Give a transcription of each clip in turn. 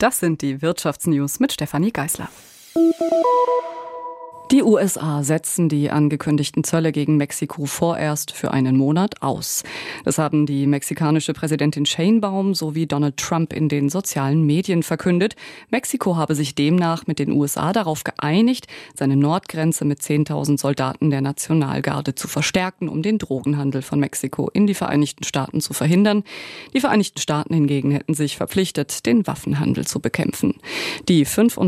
Das sind die Wirtschaftsnews mit Stefanie Geisler. Die USA setzen die angekündigten Zölle gegen Mexiko vorerst für einen Monat aus. Das haben die mexikanische Präsidentin Sheinbaum sowie Donald Trump in den sozialen Medien verkündet. Mexiko habe sich demnach mit den USA darauf geeinigt, seine Nordgrenze mit 10.000 Soldaten der Nationalgarde zu verstärken, um den Drogenhandel von Mexiko in die Vereinigten Staaten zu verhindern. Die Vereinigten Staaten hingegen hätten sich verpflichtet, den Waffenhandel zu bekämpfen. Die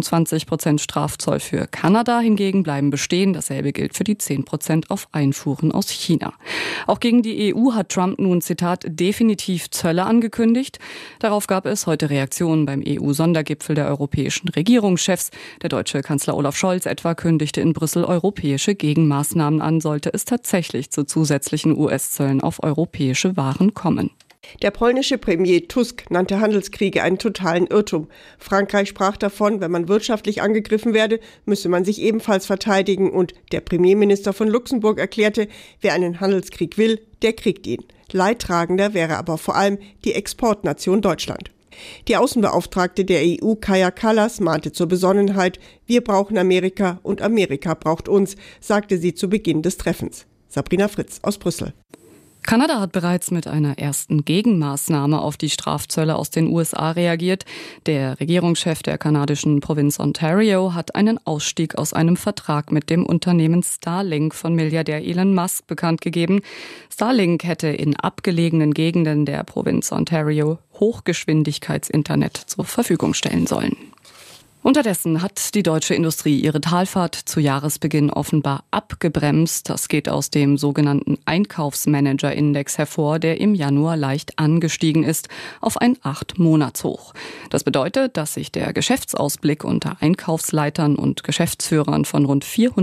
25% Strafzoll für Kanada hingegen bleiben bestehen. Dasselbe gilt für die 10% auf Einfuhren aus China. Auch gegen die EU hat Trump nun, Zitat, definitiv Zölle angekündigt. Darauf gab es heute Reaktionen beim EU-Sondergipfel der europäischen Regierungschefs. Der deutsche Kanzler Olaf Scholz etwa kündigte in Brüssel europäische Gegenmaßnahmen an, sollte es tatsächlich zu zusätzlichen US-Zöllen auf europäische Waren kommen. Der polnische Premier Tusk nannte Handelskriege einen totalen Irrtum. Frankreich sprach davon, wenn man wirtschaftlich angegriffen werde, müsse man sich ebenfalls verteidigen. Und der Premierminister von Luxemburg erklärte, wer einen Handelskrieg will, der kriegt ihn. Leidtragender wäre aber vor allem die Exportnation Deutschland. Die Außenbeauftragte der EU, Kaja Kallas, mahnte zur Besonnenheit. Wir brauchen Amerika und Amerika braucht uns, sagte sie zu Beginn des Treffens. Sabrina Fritz aus Brüssel. Kanada hat bereits mit einer ersten Gegenmaßnahme auf die Strafzölle aus den USA reagiert. Der Regierungschef der kanadischen Provinz Ontario hat einen Ausstieg aus einem Vertrag mit dem Unternehmen Starlink von Milliardär Elon Musk bekannt gegeben. Starlink hätte in abgelegenen Gegenden der Provinz Ontario Hochgeschwindigkeitsinternet zur Verfügung stellen sollen. Unterdessen hat die deutsche Industrie ihre Talfahrt zu Jahresbeginn offenbar abgebremst. Das geht aus dem sogenannten Einkaufsmanager-Index hervor, der im Januar leicht angestiegen ist auf ein 8-Monats-Hoch. Das bedeutet, dass sich der Geschäftsausblick unter Einkaufsleitern und Geschäftsführern von rund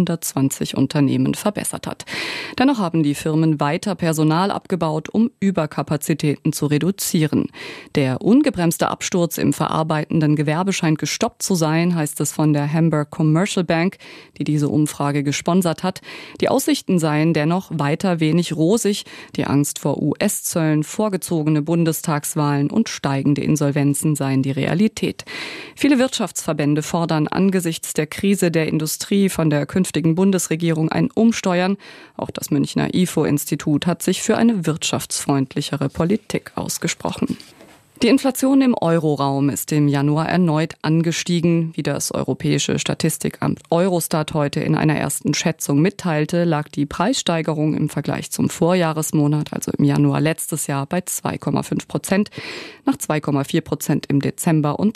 420 Unternehmen verbessert hat. Dennoch haben die Firmen weiter Personal abgebaut, um Überkapazitäten zu reduzieren. Der ungebremste Absturz im verarbeitenden Gewerbe scheint gestoppt zu sein, heißt es von der Hamburg Commercial Bank, die diese Umfrage gesponsert hat. Die Aussichten seien dennoch weiter wenig rosig. Die Angst vor US-Zöllen, vorgezogene Bundestagswahlen und steigende Insolvenzen seien die Realität. Viele Wirtschaftsverbände fordern angesichts der Krise der Industrie von der künftigen Bundesregierung ein Umsteuern. Auch das Münchner IFO-Institut hat sich für eine wirtschaftsfreundlichere Politik ausgesprochen. Die Inflation im Euroraum ist im Januar erneut angestiegen. Wie das europäische Statistikamt Eurostat heute in einer ersten Schätzung mitteilte, lag die Preissteigerung im Vergleich zum Vorjahresmonat, also im Januar letztes Jahr, bei 2,5%, nach 2,4% im Dezember und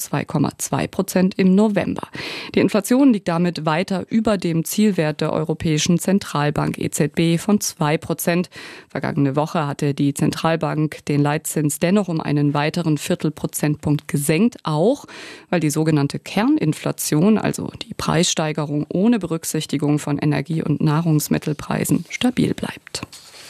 2,2% im November. Die Inflation liegt damit weiter über dem Zielwert der Europäischen Zentralbank EZB von 2%. Vergangene Woche hatte die Zentralbank den Leitzins dennoch um einen weiteren Viertelprozentpunkt gesenkt, auch weil die sogenannte Kerninflation, also die Preissteigerung ohne Berücksichtigung von Energie- und Nahrungsmittelpreisen, stabil bleibt.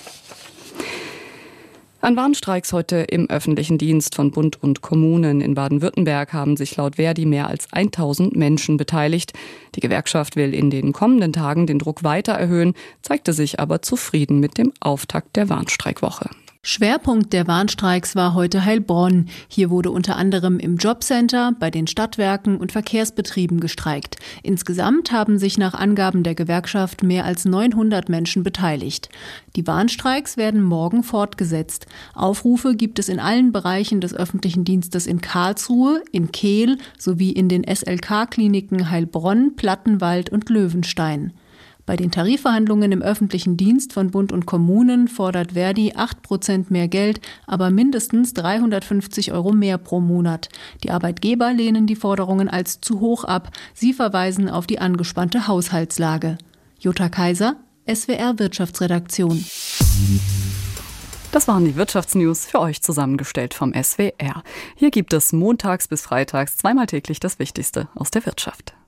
An Warnstreiks heute im öffentlichen Dienst von Bund und Kommunen in Baden-Württemberg haben sich laut Verdi mehr als 1000 Menschen beteiligt. Die Gewerkschaft will in den kommenden Tagen den Druck weiter erhöhen, zeigte sich aber zufrieden mit dem Auftakt der Warnstreikwoche. Schwerpunkt der Warnstreiks war heute Heilbronn. Hier wurde unter anderem im Jobcenter, bei den Stadtwerken und Verkehrsbetrieben gestreikt. Insgesamt haben sich nach Angaben der Gewerkschaft mehr als 900 Menschen beteiligt. Die Warnstreiks werden morgen fortgesetzt. Aufrufe gibt es in allen Bereichen des öffentlichen Dienstes in Karlsruhe, in Kehl sowie in den SLK-Kliniken Heilbronn, Plattenwald und Löwenstein. Bei den Tarifverhandlungen im öffentlichen Dienst von Bund und Kommunen fordert Verdi 8% mehr Geld, aber mindestens 350 € mehr pro Monat. Die Arbeitgeber lehnen die Forderungen als zu hoch ab. Sie verweisen auf die angespannte Haushaltslage. Jutta Kaiser, SWR Wirtschaftsredaktion. Das waren die Wirtschaftsnews für euch zusammengestellt vom SWR. Hier gibt es montags bis freitags zweimal täglich das Wichtigste aus der Wirtschaft.